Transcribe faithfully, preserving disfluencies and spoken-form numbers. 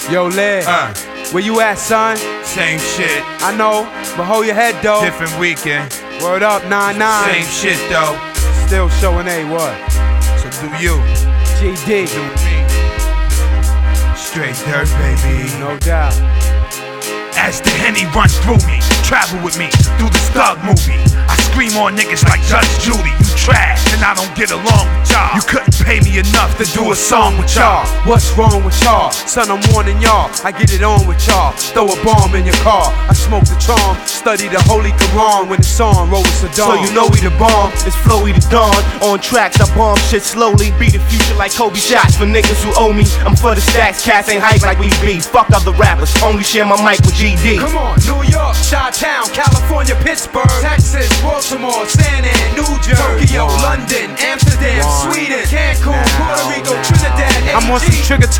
Yo, Led, Uh, where you at, son? same shit, I know, but hold your head, though. different weekend. Word up, nine nine. Same shit though. Still showing A, what? So do you, G D. do me. Straight dirt, baby. No doubt. As the Henny runs through me, travel with me through this thug movie. I scream on niggas like Judge Judy. You trash and I don't get along with y'all. You couldn't pay me enough to do a song with y'all. What's wrong with y'all? Son, I'm warning y'all. I get it on with y'all. Throw a bomb in your car. I smoke the charm. Study the Holy Quran when it's on. Roll with Saddam. So you know we the bomb, it's Flowy the Dawn. On tracks, I bomb shit slowly. Be the future like Kobe shots for niggas who owe me. I'm for the stacks, cats ain't hype like we be. Fuck other rappers, only share my mic with G D. Come on, New York, Chi-Town, California, Pittsburgh, Texas, Baltimore, San Antonio, New Jersey, Tokyo, London, Amsterdam, Sweden, Cancun, Puerto Rico, Trinidad, I'm on some trigger